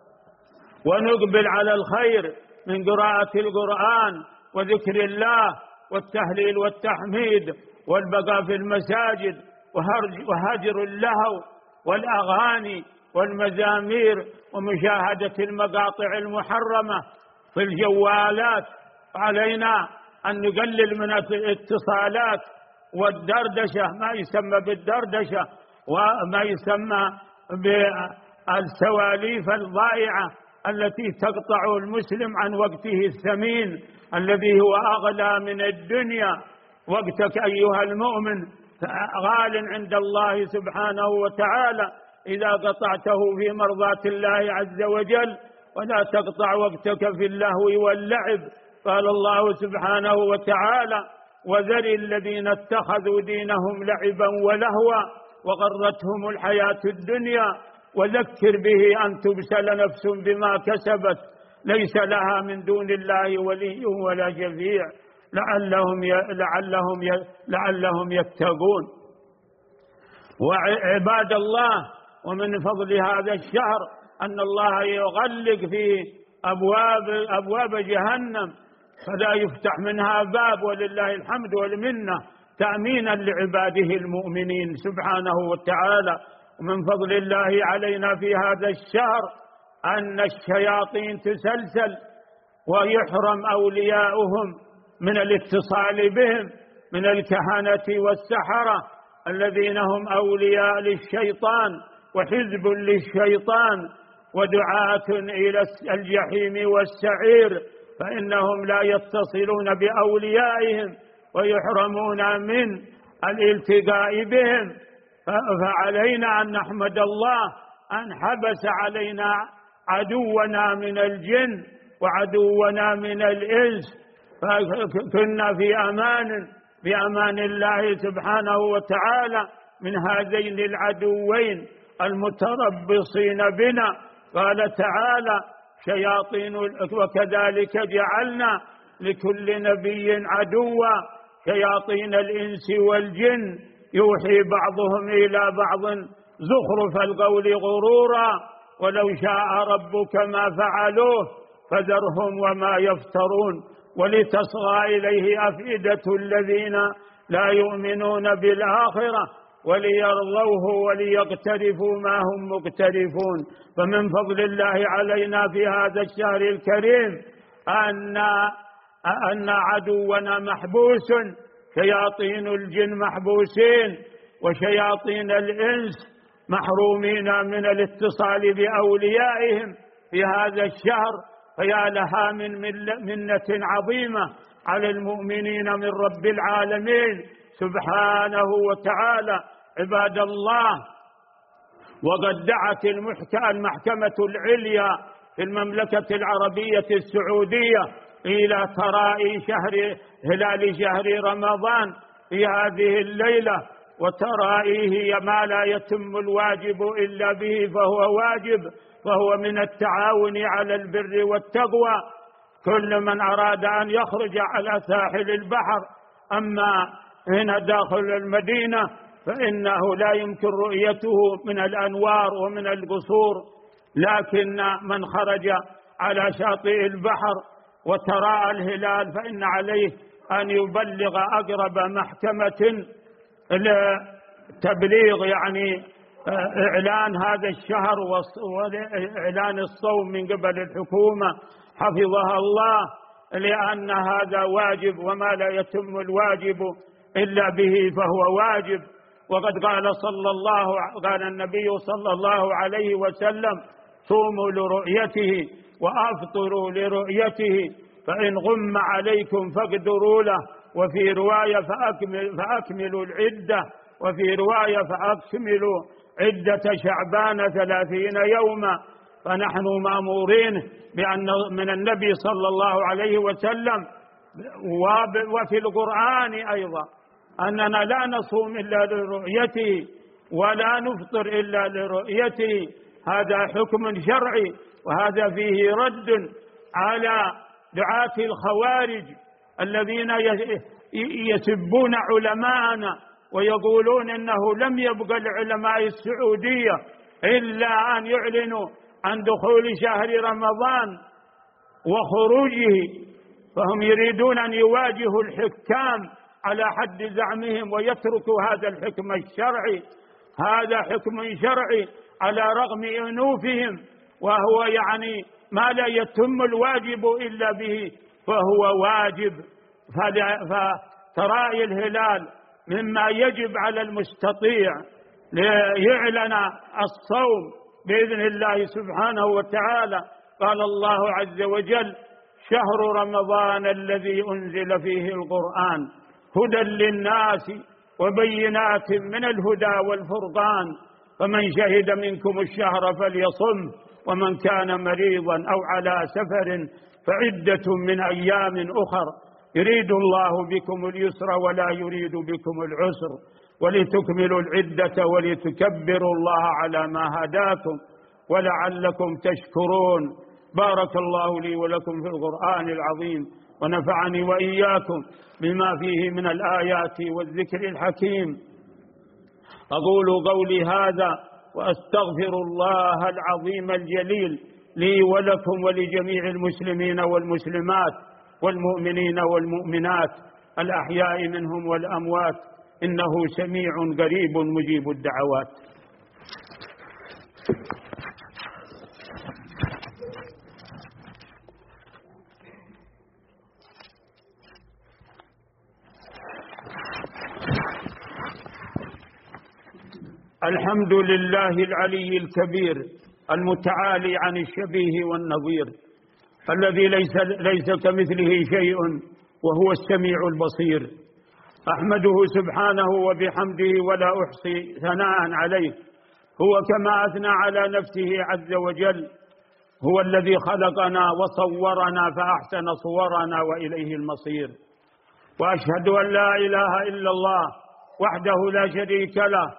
ونقبل على الخير من قراءة القرآن وذكر الله والتهليل والتحميد والبقاء في المساجد وهجر اللهو والأغاني والمزامير ومشاهدة المقاطع المحرمة في الجوالات. علينا أن نقلل من الاتصالات والدردشة، ما يسمى بالدردشة وما يسمى بالسواليف الضائعة التي تقطع المسلم عن وقته الثمين الذي هو أغلى من الدنيا. وقتك أيها المؤمن غال عند الله سبحانه وتعالى إذا قطعته في مرضاة الله عز وجل، ولا تقطع وقتك في اللهو واللعب. قال الله سبحانه وتعالى: وذر الذين اتخذوا دينهم لعبا ولهوا وغرتهم الحياة الدنيا وذكر به أن تبسل نفس بما كسبت ليس لها من دون الله ولي ولا شفيع لعلهم يتقون. وعباد الله، ومن فضل هذا الشهر أن الله يغلق في أبواب جهنم فلا يفتح منها باب، ولله الحمد والمنة، تأمينا لعباده المؤمنين سبحانه وتعالى. ومن فضل الله علينا في هذا الشهر أن الشياطين تسلسل ويحرم أولياؤهم من الاتصال بهم من الكهنة والسحرة الذين هم أولياء للشيطان وحزب للشيطان ودعاة إلى الجحيم والسعير، فإنهم لا يتصلون بأوليائهم ويحرمون من الالتقاء بهم. فعلينا أن نحمد الله أن حبس علينا عدونا من الجن وعدونا من الإنس، فكنا في أمان بأمان الله سبحانه وتعالى من هذين العدوين المتربصين بنا. قال تعالى: شياطين، وكذلك جعلنا لكل نبي عدوا شياطين الإنس والجن يوحي بعضهم إلى بعض زخرف القول غرورا ولو شاء ربك ما فعلوه فذرهم وما يفترون ولتصغى إليه أفئدة الذين لا يؤمنون بالآخرة وليرضوه وليقترفوا ما هم مقترفون. فمن فضل الله علينا في هذا الشهر الكريم أن عدونا محبوس، شياطين الجن محبوسين وشياطين الإنس محرومين من الاتصال بأوليائهم في هذا الشهر. فيا لها من منة عظيمة على المؤمنين من رب العالمين سبحانه وتعالى. عباد الله، وقد دعت المحكمة العليا في المملكة العربية السعودية إلى ترائي هلال شهر رمضان في هذه الليلة، وترائيه ما لا يتم الواجب إلا به فهو واجب، فهو من التعاون على البر والتقوى. كل من أراد أن يخرج على ساحل البحر، أما هنا داخل المدينة فإنه لا يمكن رؤيته من الأنوار ومن القصور، لكن من خرج على شاطئ البحر وتراءى الهلال فإن عليه أن يبلغ أقرب محكمة لتبليغ يعني إعلان هذا الشهر وإعلان الصوم من قبل الحكومة حفظها الله، لأن هذا واجب، وما لا يتم الواجب إلا به فهو واجب. وقد قال النبي صلى الله عليه وسلم: صوموا لرؤيته وأفطروا لرؤيته، فإن غم عليكم فاقدروا له، وفي رواية فأكملوا العدة، وفي رواية فأكملوا عدة شعبان 30 يوما. فنحن مأمورين بأن من النبي صلى الله عليه وسلم وفي القرآن أيضا أننا لا نصوم إلا لرؤيته ولا نفطر إلا لرؤيته. هذا حكم شرعي، وهذا فيه رد على دعاة الخوارج الذين يسبون علماءنا ويقولون إنه لم يبقى العلماء السعودية إلا أن يعلنوا عن دخول شهر رمضان وخروجه، فهم يريدون أن يواجهوا الحكام على حد زعمهم ويتركوا هذا الحكم الشرعي. هذا حكم شرعي على رغم أنوفهم، وهو يعني ما لا يتم الواجب إلا به فهو واجب. فترائي الهلال مما يجب على المستطيع ليعلن الصوم بإذن الله سبحانه وتعالى. قال الله عز وجل: شهر رمضان الذي أنزل فيه القرآن هدى للناس وبينات من الهدى والفرقان، فمن شهد منكم الشهر فليصم، ومن كان مريضا أو على سفر فعدة من أيام أخر، يريد الله بكم اليسر ولا يريد بكم العسر، ولتكملوا العدة ولتكبروا الله على ما هداكم ولعلكم تشكرون. بارك الله لي ولكم في القرآن العظيم، ونفعني وإياكم بما فيه من الآيات والذكر الحكيم. أقول قولي هذا وأستغفر الله العظيم الجليل لي ولكم ولجميع المسلمين والمسلمات والمؤمنين والمؤمنات الأحياء منهم والأموات، إنه سميع قريب مجيب الدعوات. الحمد لله العلي الكبير المتعالي عن الشبيه والنظير، الذي ليس كمثله شيء وهو السميع البصير. أحمده سبحانه وبحمده ولا أحصي ثناء عليه، هو كما أثنى على نفسه عز وجل: هو الذي خلقنا وصورنا فأحسن صورنا وإليه المصير. وأشهد أن لا إله إلا الله وحده لا شريك له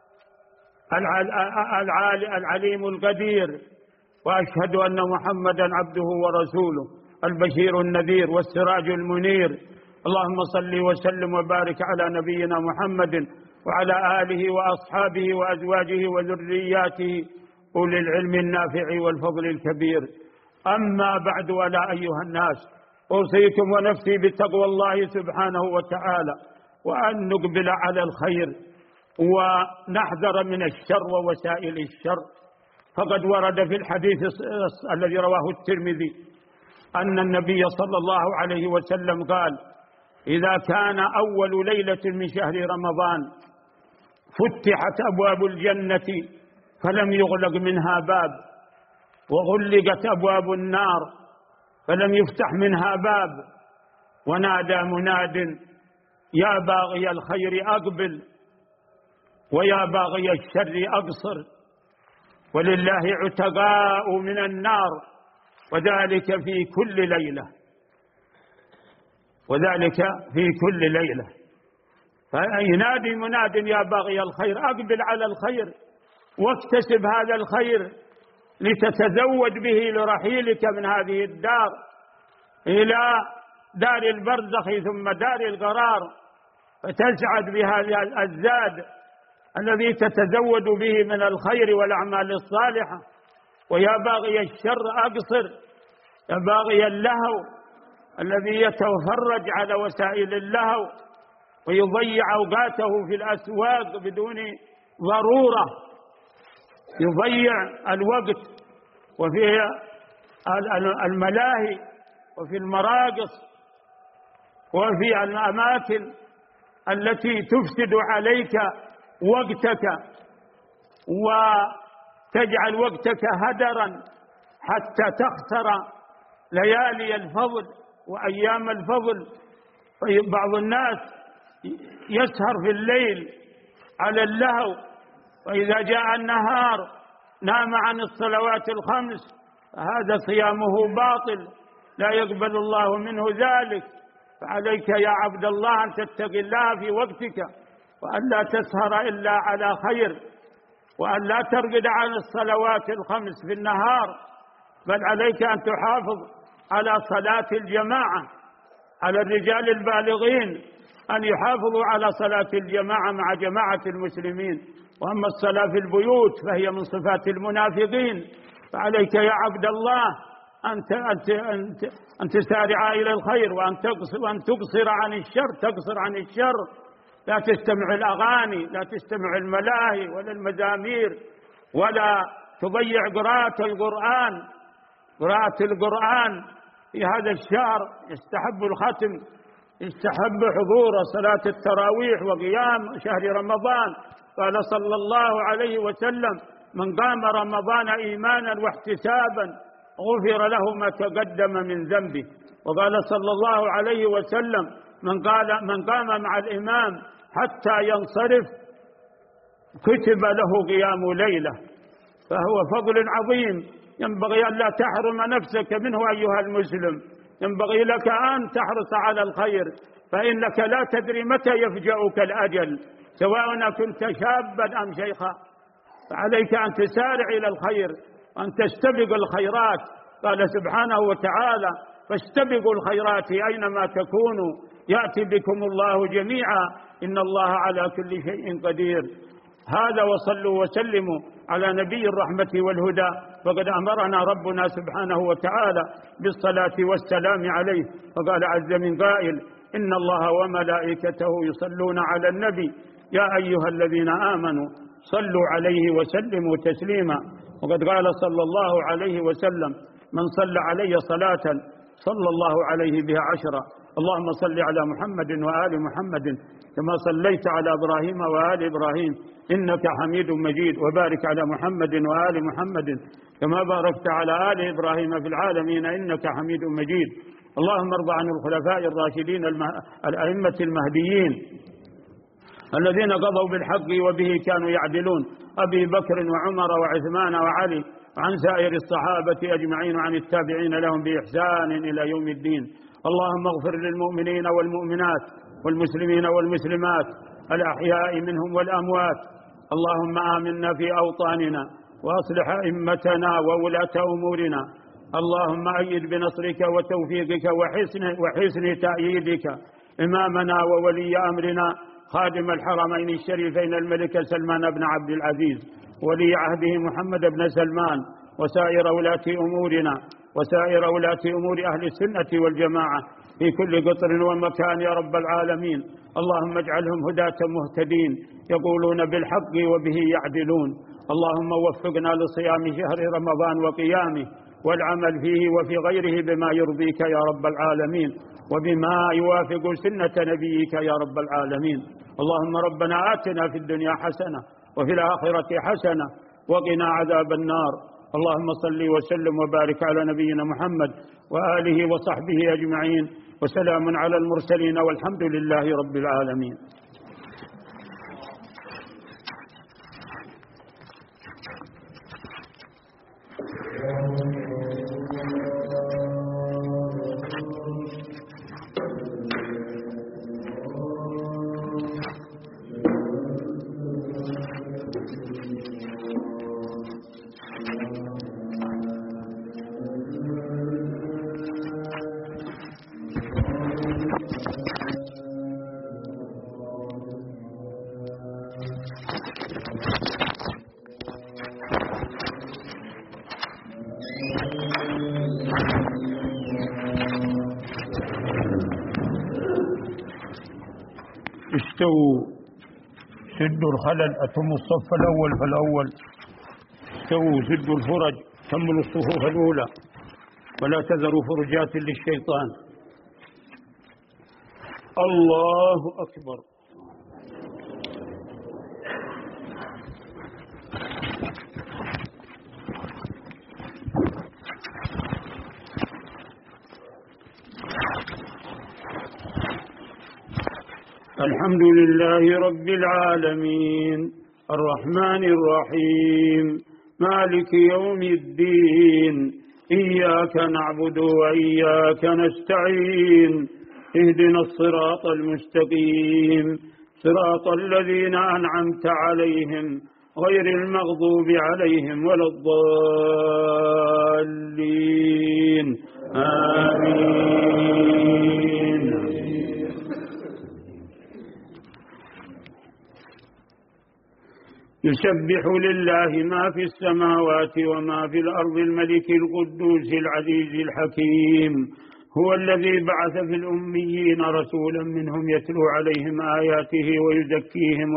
العليم القدير، وأشهد أن محمدا عبده ورسوله البشير النذير والسراج المنير. اللهم صل وسلم وبارك على نبينا محمد وعلى آله وأصحابه وأزواجه وذرياته أولي العلم النافع والفضل الكبير. أما بعد، ولا أيها الناس، أوصيكم ونفسي بتقوى الله سبحانه وتعالى، وأن نقبل على الخير ونحذر من الشر ووسائل الشر. فقد ورد في الحديث الذي رواه الترمذي أن النبي صلى الله عليه وسلم قال: إذا كان أول ليلة من شهر رمضان فتحت أبواب الجنة فلم يغلق منها باب، وغلقت أبواب النار فلم يفتح منها باب، ونادى مناد: يا باغي الخير أقبل، ويا باغي الشر أقصر، ولله عتقاء من النار، وذلك في كل ليلة، وذلك في كل ليلة. فينادي مناد: يا باغي الخير أقبل على الخير واكتسب هذا الخير لتتزود به لرحيلك من هذه الدار إلى دار البرزخ ثم دار القرار، فتسعد بهذا الزاد الذي تتزود به من الخير والأعمال الصالحة. ويا باغي الشر أقصر، يا باغي اللهو الذي يتفرج على وسائل اللهو ويضيع أوقاته في الأسواق بدون ضرورة، يضيع الوقت وفي الملاهي وفي المراقص وفي الأماكن التي تفسد عليك وقتك وتجعل وقتك هدرا حتى تخسر ليالي الفضل وأيام الفضل. بعض الناس يسهر في الليل على اللهو، وإذا جاء النهار نام عن الصلوات الخمس، هذا صيامه باطل لا يقبل الله منه ذلك. فعليك يا عبد الله أن تتقي الله في وقتك، وأن لا تسهر إلا على خير، وأن لا ترقد عن الصلوات الخمس في النهار، بل عليك أن تحافظ على صلاة الجماعة، على الرجال البالغين أن يحافظوا على صلاة الجماعة مع جماعة المسلمين. وأما الصلاة في البيوت فهي من صفات المنافقين. فعليك يا عبد الله أن تسارع إلى الخير، وأن تقصر عن الشر، تقصر عن الشر. لا تستمع الأغاني، لا تستمع الملاهي ولا المزامير، ولا تضيع قراءة القرآن. قراءة القرآن في هذا الشهر يستحب الختم، يستحب حضور صلاة التراويح وقيام شهر رمضان. قال صلى الله عليه وسلم: من قام رمضان إيمانا واحتسابا غفر له ما تقدم من ذنبه. وقال صلى الله عليه وسلم: من قام مع الإمام حتى ينصرف كتب له قيام ليلة. فهو فضل عظيم ينبغي أن لا تحرم نفسك منه أيها المسلم. ينبغي لك أن تحرص على الخير، فإنك لا تدري متى يفجأك الأجل، سواء كنت شابا أم شيخا. فعليك أن تسارع إلى الخير وأن تستبق الخيرات. قال سبحانه وتعالى: فاستبقوا الخيرات أينما تكونوا يأتي بكم الله جميعا إن الله على كل شيء قدير. هذا، وصلوا وسلموا على نبي الرحمة والهدى، فقد أمرنا ربنا سبحانه وتعالى بالصلاة والسلام عليه، فقال عز من قائل: إن الله وملائكته يصلون على النبي يا أيها الذين آمنوا صلوا عليه وسلموا تسليما. وقد قال صلى الله عليه وسلم: من صلى علي صلاة صلى الله عليه بها 10. اللهم صل على محمد وآل محمد كما صليت على إبراهيم وآل إبراهيم إنك حميد مجيد، وبارك على محمد وآل محمد كما باركت على آل إبراهيم في العالمين إنك حميد مجيد. اللهم ارض عن الخلفاء الراشدين الأئمة المهديين الذين قضوا بالحق وبه كانوا يعدلون، أبي بكر وعمر وعثمان وعلي، وعن سائر الصحابة أجمعين، وعن التابعين لهم بإحسان إلى يوم الدين. اللهم اغفر للمؤمنين والمؤمنات والمسلمين والمسلمات الأحياء منهم والأموات. اللهم آمنا في أوطاننا وأصلح أئمتنا وولاة أمورنا. اللهم أيد بنصرك وتوفيقك وحسن تأييدك إمامنا وولي أمرنا خادم الحرمين الشريفين الملك سلمان بن عبد العزيز ولي عهده محمد بن سلمان وسائر ولاة أمورنا وسائر ولاة أمور أهل السنة والجماعة في كل قطر ومكان يا رب العالمين. اللهم اجعلهم هداة مهتدين يقولون بالحق وبه يعدلون. اللهم وفقنا لصيام شهر رمضان وقيامه والعمل فيه وفي غيره بما يرضيك يا رب العالمين وبما يوافق سنة نبيك يا رب العالمين. اللهم ربنا آتنا في الدنيا حسنة وفي الآخرة حسنة وقنا عذاب النار. اللهم صل وسلم وبارك على نبينا محمد وآله وصحبه أجمعين وسلام على المرسلين والحمد لله رب العالمين. استووا سدوا الخلل أتموا الصف الأول فالأول. استووا سدوا الفرج كملوا الصفوف الأولى ولا تذروا فرجات للشيطان. الله أكبر. الحمد لله رب العالمين الرحمن الرحيم مالك يوم الدين إياك نعبد وإياك نستعين اهدنا الصراط المستقيم صراط الذين أنعمت عليهم غير المغضوب عليهم ولا الضالين آمين. يسبح لله ما في السماوات وما في الأرض الملك القدوس العزيز الحكيم. هو الذي بعث في الأميين رسولا منهم يتلو عليهم آياته ويزكيهم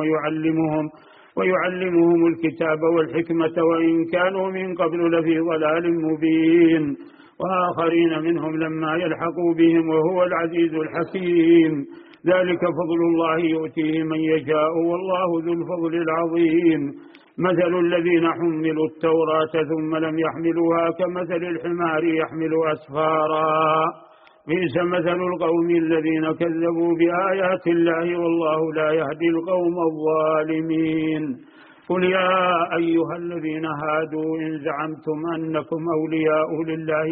ويعلمهم الكتاب والحكمة وإن كانوا من قبل لفي ضلال مبين وآخرين منهم لما يلحقوا بهم وهو العزيز الحكيم. ذلك فضل الله يؤتيه من يشاء والله ذو الفضل العظيم. مثل الذين حملوا التوراة ثم لم يحملوها كمثل الحمار يحمل أسفارا بئس مثل القوم الذين كذبوا بآيات الله والله لا يهدي القوم الظالمين. قل يا أيها الذين هادوا إن زعمتم أنكم أولياء لله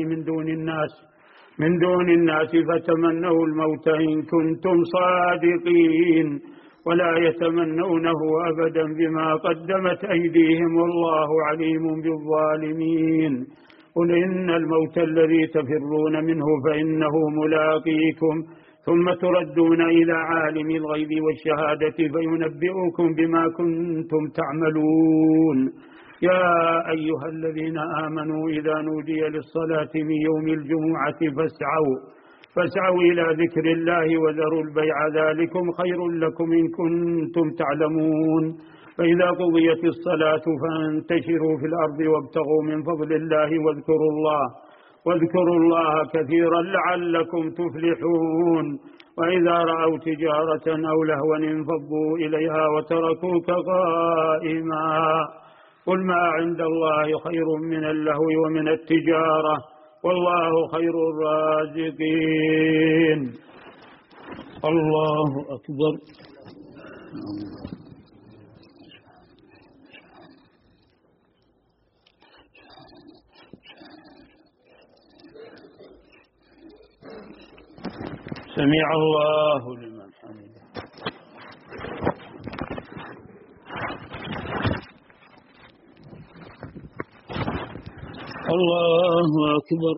من دون الناس فتمنوا الموت إن كنتم صادقين ولا يتمنونه أبدا بما قدمت أيديهم والله عليم بالظالمين. قل إن الموت الذي تفرون منه فإنه ملاقيكم ثم تردون إلى عالم الغيب والشهادة فينبئكم بما كنتم تعملون. يا أيها الذين آمنوا إذا نودي للصلاة من يوم الجمعة فاسعوا إلى ذكر الله وذروا البيع ذلكم خير لكم إن كنتم تعلمون. فإذا قضيت الصلاة فانتشروا في الأرض وابتغوا من فضل الله واذكروا الله كثيرا لعلكم تفلحون. وإذا رأوا تجارة أو لهوا انفضوا إليها وتركوك قائما. قل ما عند الله خير من اللهو ومن التجارة والله خير الرازقين. الله أكبر. سمع الله لمن حمده. الله أكبر.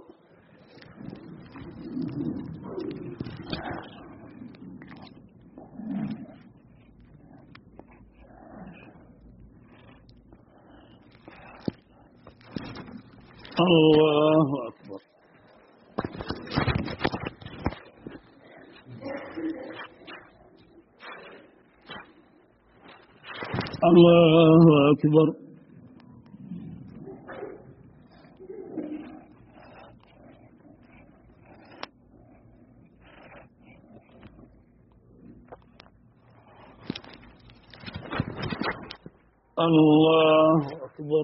الله أكبر. الله أكبر. الله أكبر.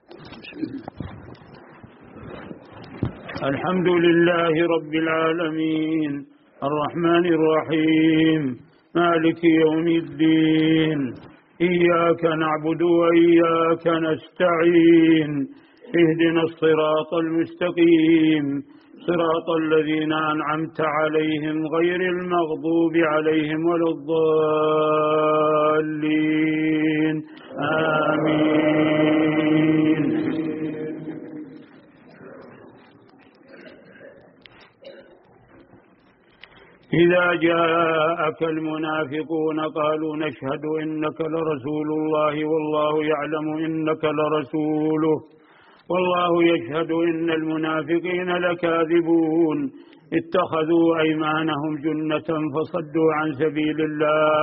الحمد لله رب العالمين الرحمن الرحيم مالك يوم الدين إياك نعبد وإياك نستعين اهدنا الصراط المستقيم صراط الذين أنعمت عليهم غير المغضوب عليهم ولا الضالين آمين. إذا جاءك المنافقون قالوا نشهد إنك لرسول الله والله يعلم إنك لرسوله والله يشهد إن المنافقين لكاذبون اتخذوا أيمانهم جنة فصدوا عن سبيل الله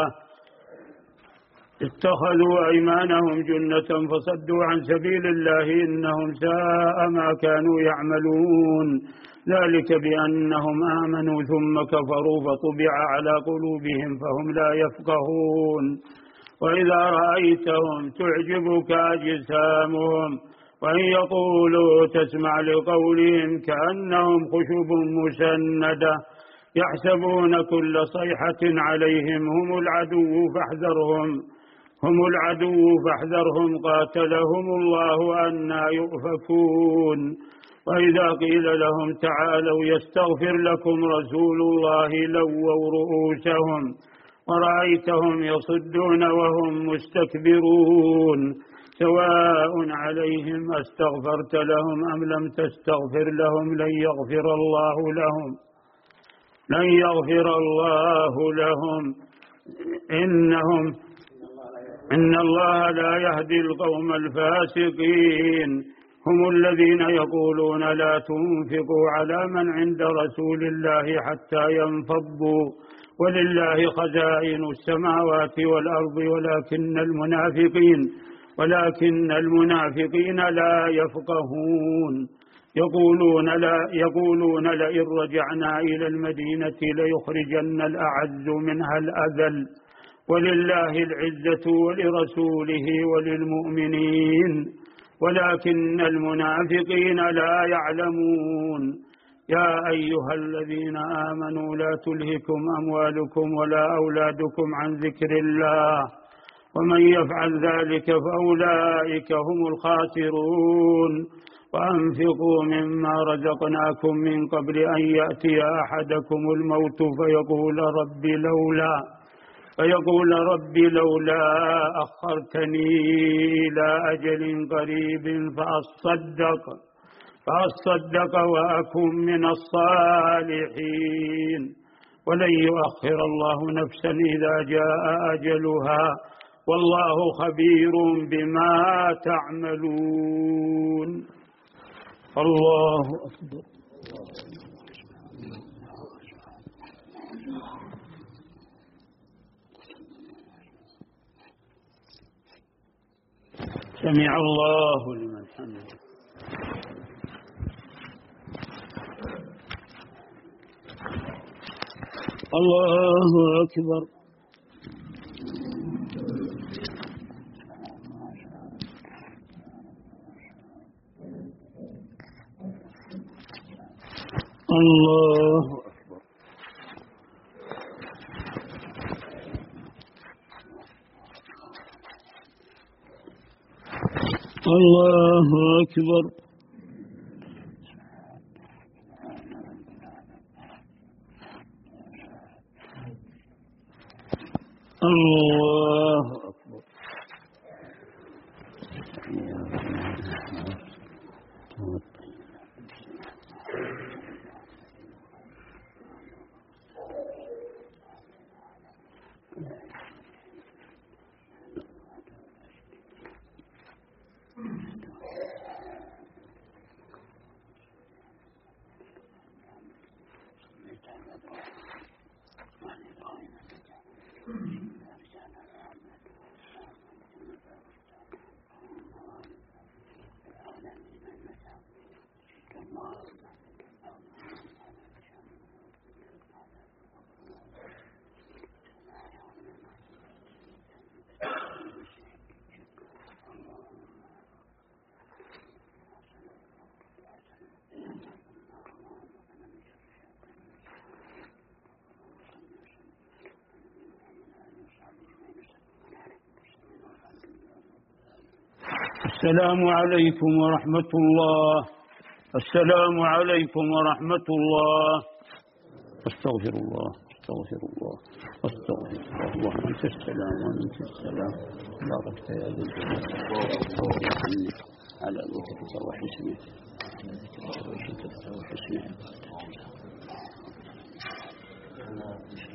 إنهم ساء ما كانوا يعملون ذلك بأنهم آمنوا ثم كفروا فطبع على قلوبهم فهم لا يفقهون وإذا رأيتهم تعجبك أجسامهم وإن يقولوا تسمع لقولهم كأنهم خشب مسندة يحسبون كل صيحة عليهم هم العدو فاحذرهم قاتلهم الله أنى يؤفكون وإذا قيل لهم تعالوا يستغفر لكم رسول الله لووا رؤوسهم ورأيتهم يصدون وهم مستكبرون سواء عليهم أستغفرت لهم أم لم تستغفر لهم لن يغفر الله لهم إن الله لا يهدي القوم الفاسقين هم الذين يقولون لا تنفقوا على من عند رسول الله حتى ينفضوا ولله خزائن السماوات والأرض ولكن المنافقين لا يفقهون يقولون لئن رجعنا إلى المدينة ليخرجن الأعز منها الأذل ولله العزة ولرسوله وللمؤمنين ولكن المنافقين لا يعلمون يا أيها الذين آمنوا لا تلهكم أموالكم ولا أولادكم عن ذكر الله ومن يفعل ذلك فأولئك هم الخاسرون وأنفقوا مما رزقناكم من قبل أن يأتي أحدكم الموت فيقول رب لولا أخرتني إلى أجل قريب فأصدق وأكن من الصالحين ولن يؤخر الله نفسا إذا جاء أجلها والله خبير بما تعملون. الله أكبر. سمع الله لمن حمده. الله أكبر. الله أكبر. الله أكبر. الله أكبر. السلام عليكم ورحمة الله. السلام عليكم ورحمة الله. أستغفر الله أستغفر الله أستغفر الله. اللهم أنت السلام وأنت السلام. باركت يا ذي الجلال على وجهك وحسنك وحسنك.